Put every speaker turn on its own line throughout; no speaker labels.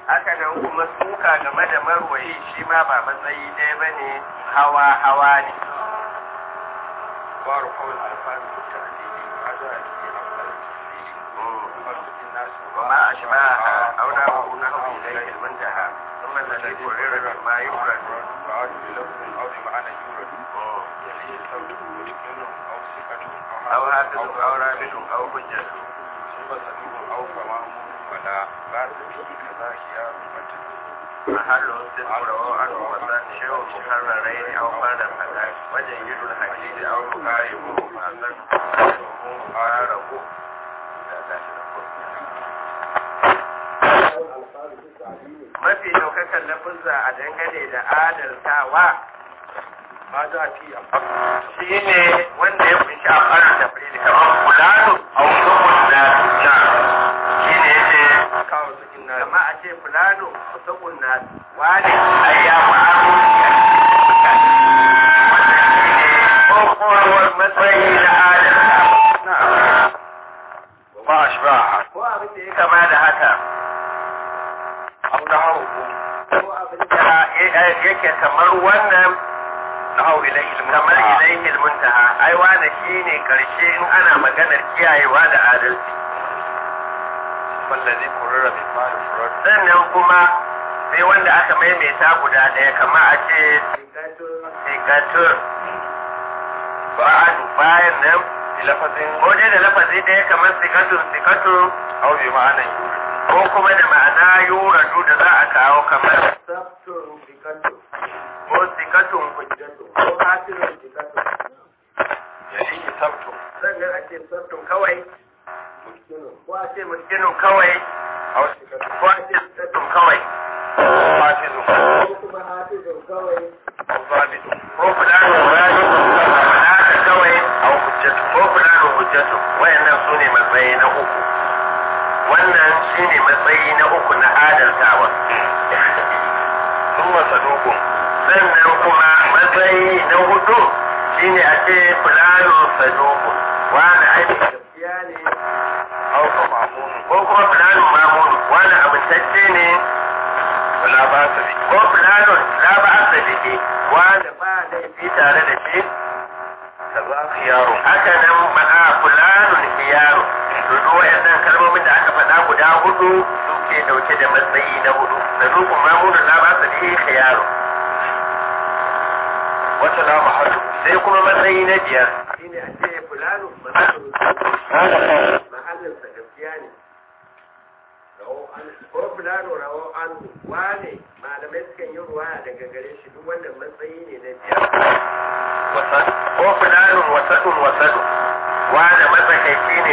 haka nan kuma suka game da marwayi shi ma ba matsayi ɗaya ba ne, hawa ne. وما أشباهها أو نحو إليه المنتهى ثم الذي قرر ما يفرد
فعاد بلفظ أو بمعنى يورد يليه صوت ولكن أو ثقة
أو حافظ أو رابط أو حجة
ثم صدوق أو فمام ولا بعد به كذا خيار متن
محل الصدق رواه عنه وسان شيء مكررين أو فرد فتاك وجيد الحديث أو مقاربه فحسن مقاربه mafi daukakan lafuzza a dangane da adaltawa
ma za fi
shi ne wanda ya kunshi a fara da fili kamar fulano a wurin na shi ne ya
kawo cikin na
kama a ce fulano musamman na wani ayya ma'amuri a wannan shi ne kokowar matsayi na adaltawa
ba shi ba
ko abin da ya kama da haka
abu na hau
ko abin da yake kamar wannan
na hau ilai
kamar ilaihi muntaha ai wanda shine karshe in ana maganar kiyayewa da adalci
wallazi qurra bi fa'il furad
sannan kuma sai wanda aka maimaita guda daya kamar a ce sikatur bayan nan
lafazin
ko dai da lafazi daya kamar sikatun
au bi ma'ana yuri
ko kuma da ma'ana yuradu da za a kawo kamar sabtun sikatun ko sikatun hujjatun ko hasilun sikatun
yalihi sabtu
sannan a ce sabtun kawai ko a ce muskinun kawai
au sikatu
ko a ce sikatun kawai
hafizu
ko kuma hafizun kawai
au zabitu
ko fulano rani fulana kawai
au hujjatu
ko fulano hujjatu wayannan su ne matsayi na uku wannan shi ne matsayi na uku na adaltawa
thumma saduqun
sannan kuma matsayi na hudu shi ne a ce fulano saduqun wani aiki gaskiya ne
au mamun
ko kuma fulano mamun wani amintacce ne
wala ba sa bi
ko fulano la ba a sadiki wani ba laifi tare da shi
kaza khiyaru
haka nan ma'a fulanun hiyaru duk wayannan kalmomin da aka faɗa guda hudu suke dauke da matsayi na hudu da dukkan mamunan na ba su ne hiyaru
wata la mahallu
sai kuma matsayi na biyar shine a ce fulanu mahallin sa gaskiya ne ko fulano rawo an wane malamai sukan yi ruwaya daga gare shi duk wannan matsayi ne na biyar ko fulanun wasadun wane matsakaici ne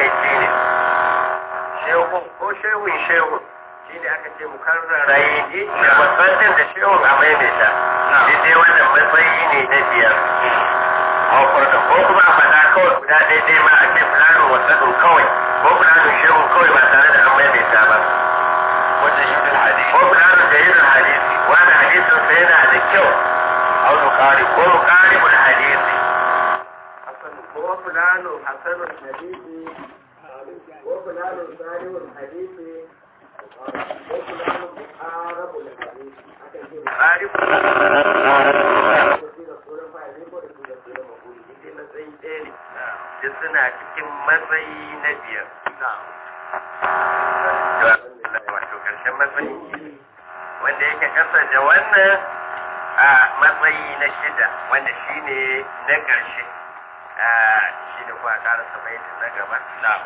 shehun shi ne aka ce mukarrarai ne da wasadin da shehun a maimaita daidai wannan matsayi ne na biyar ko kuma a faɗa kawai guda daidai ma a ce fulanun wasadun kawai ko fulanun shehun kawai ba tare da an maimaita ba
wajen yin hadisi
ko fulanun da yin hadisi wani hadisin sa yana da kyau
au nuqari
ko muqaribul hadisi ko fulanun hasanul hadisi ko fulanun salihul hadisi ko fulanun muqarabul hadisi akan ce muqaribul matsayi ɗaya ne duk suna cikin matsayi na biyar wato ƙarshen matsayi wanda yake kasa da wannan a matsayi na shida wanda shi ne na ƙarshe shi ne kuwa ƙara sabaitin na gaba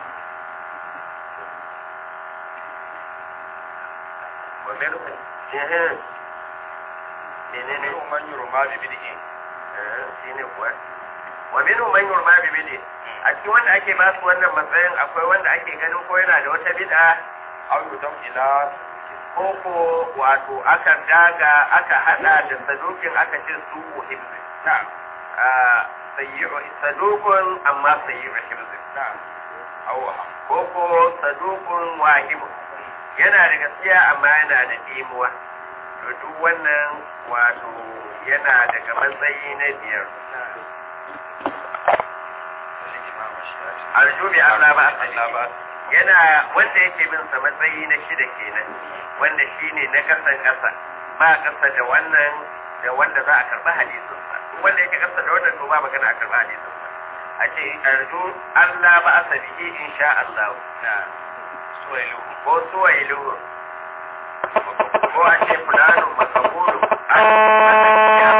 menene
man yurma bi bid'i
shi ne kuwa wa minhum man yurma bi bid'i a cikin wanda ake ba su wannan matsayin akwai wanda ake ganin ko yana da wata bid'a
au yudam ila
koko wato aka daga aka hada da sadukin aka ce su hibzi sadukun amma sayyi'u hibzi koko sadukun wahibu yana da gaskiya amma yana da dimuwa to duk wannan wato yana daga matsayi na biyar arjubi Allah ba yana wanda yake bin sa matsayi na shida kenan wanda shine na kasan kasa ba kasa da wannan da wanda za a karba hadisin sa wanda yake kasa da wannan to ba magana a karba hadisin sa a ce arju Allah ba asabihi insha Allah suwailu ko a ce fulanu makabulu a